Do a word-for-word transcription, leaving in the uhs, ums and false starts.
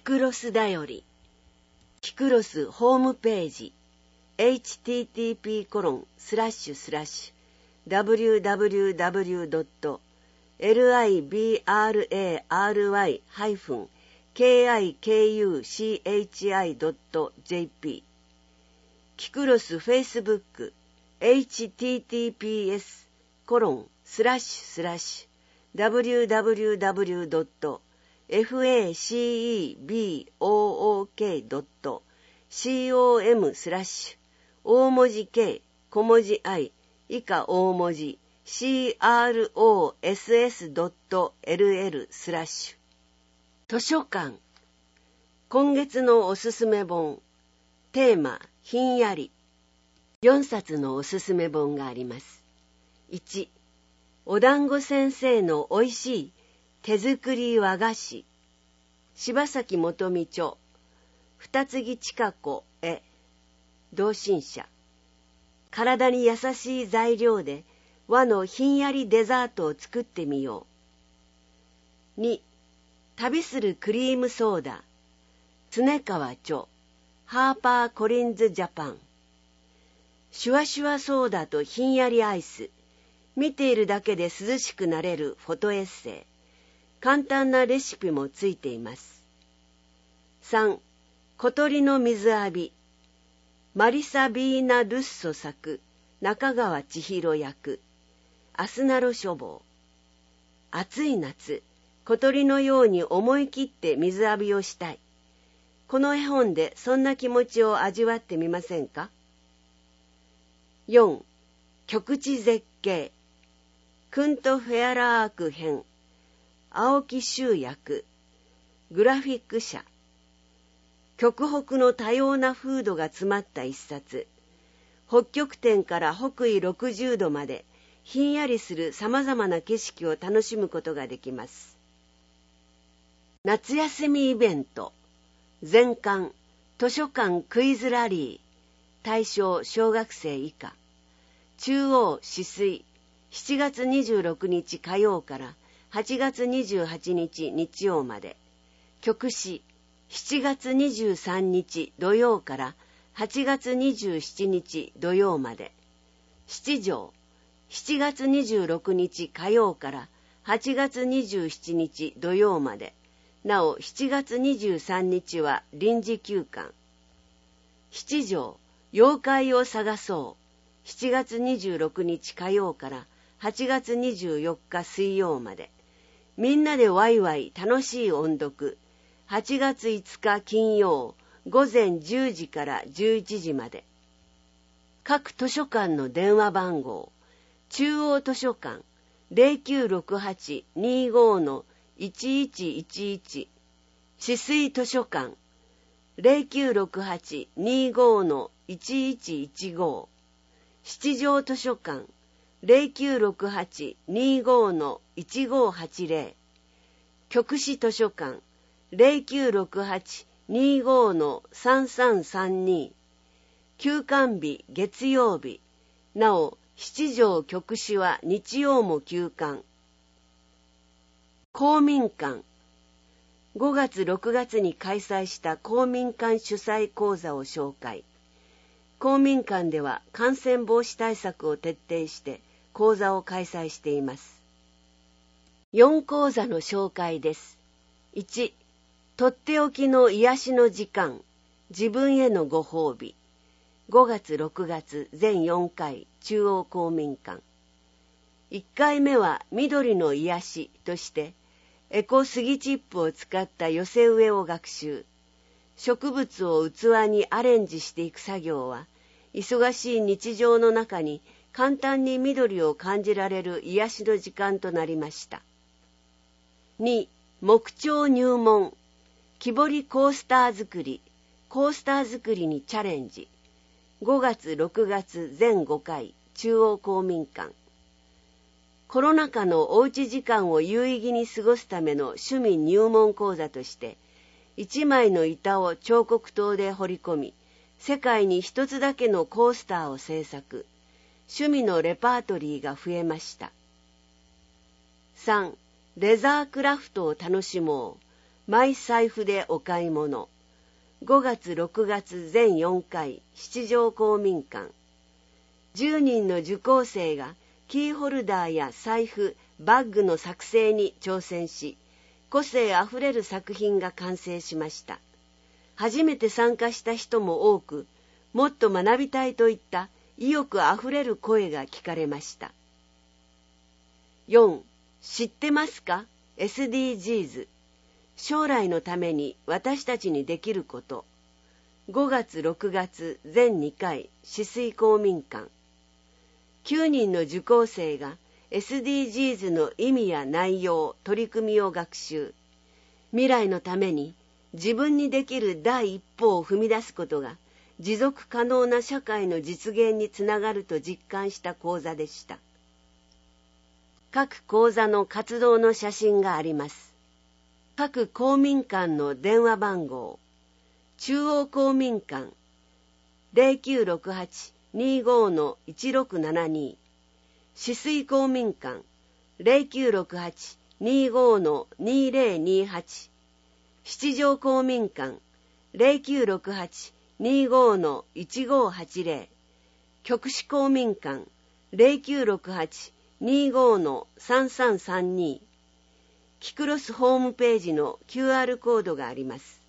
キクロスだより。キクロスホームページ エイチティーティーピーコロンスラッシュスラッシュダブリューダブリューダブリュードットリバライハイフンケーアイケーユーシーエイチアイドットジェーピー キクロスフェイスブック エイチティーティーピーエスコロンスラッシュスラッシュダブリューダブリューダブリュードットファクボークドットコムスラッシュ大文字 K 小文字 I 以下大文字 クロスドットエルエル スラッシュ図書館。今月のおすすめ本。テーマひんやり。よんさつのおすすめ本があります。いち、お団子先生のおいしい手作り和菓子。柴崎元美著。二木千佳子絵。同心者。体に優しい材料で和のひんやりデザートを作ってみよう。に、旅するクリームソーダ。常川著。ハーパーコリンズジャパン。シュワシュワソーダとひんやりアイス。見ているだけで涼しくなれるフォトエッセイ。簡単なレシピもついています。さん、小鳥の水浴び。マリサ・ビーナ・ルッソ作、中川千尋役。アスナロ書房。暑い夏、小鳥のように思い切って水浴びをしたい。この絵本でそんな気持ちを味わってみませんか？よん、極地絶景。クント・フェアラーク編。青木修役。グラフィック社。極北の多様な風土が詰まった一冊。北極点から北緯ろくじゅうどまでひんやりするさまざまな景色を楽しむことができます。夏休みイベント。全館図書館クイズラリー。対象小学生以下。中央止水。しちがつにじゅうろくにち火曜からはちがつにじゅうはちにち日曜まで。局詩。しちがつにじゅうさんにち土曜からはちがつにじゅうしちにち土曜まで。七条。しちがつにじゅうろくにち火曜からはちがつにじゅうしちにち土曜まで。なおしちがつにじゅうさんにちは臨時休館。七条。妖怪を探そう。しちがつにじゅうろくにち火曜からはちがつにじゅうよっか水曜まで。みんなでワイワイ楽しい音読。はちがついつか金曜ごぜんじゅうじからじゅういちじまで。各図書館の電話番号。中央図書館 ゼロきゅうろくはちにーごーのいちいちいちいち。止水図書館 ゼロきゅうろくはちにーごーのいちいちいちごー。七条図書館 ゼロきゅうろくはちにーごーのいちごーはちぜろ。局市図書館ゼロきゅうろくはちにーごーのさんさんさんに。休館日月曜日。なお、七条局市は日曜も休館。公民館。ごがつろくがつに開催した公民館主催講座を紹介。公民館では感染防止対策を徹底して講座を開催しています。よん講座の紹介です。いち、とっておきの癒しの時間、自分へのご褒美。ごがつろくがつ全よんかい中央公民館。いっかいめは緑の癒しとしてエコスギチップを使った寄せ植えを学習。植物を器にアレンジしていく作業は忙しい日常の中に簡単に緑を感じられる癒しの時間となりました。に、木彫入門。木彫りコースター作り。コースター作りにチャレンジ。ごがつろくがつ全ごかい中央公民館。コロナ禍のおうち時間を有意義に過ごすための趣味入門講座としていちまいの板を彫刻刀で彫り込み、世界に一つだけのコースターを制作。趣味のレパートリーが増えました。さん、レザークラフトを楽しもう。 マイ財布でお買い物。ごがつろくがつ全よんかい七条公民館。じゅうにんの受講生がキーホルダーや財布、バッグの作成に挑戦し、個性あふれる作品が完成しました。初めて参加した人も多く、もっと学びたいといった意欲あふれる声が聞かれました。よん. 知ってますか エスディージーズ。将来のために私たちにできること。ごがつろくがつ全にかい止水公民館。きゅうにんの受講生が エスディージーズ の意味や内容、取り組みを学習。未来のために自分にできる第一歩を踏み出すことが持続可能な社会の実現につながると実感した講座でした。各講座の活動の写真があります。各公民館の電話番号。中央公民館 ゼロきゅうろくはち にご の いちろくななに。止水公民館 ゼロきゅうろくはち にご の にぜろにはち。七条公民館 ゼロきゅうろくはち にご の いちごはちぜろ。局市公民館 ゼロきゅうろくはち にご の さんさんさんに。キクロスホームページの キューアール コードがあります。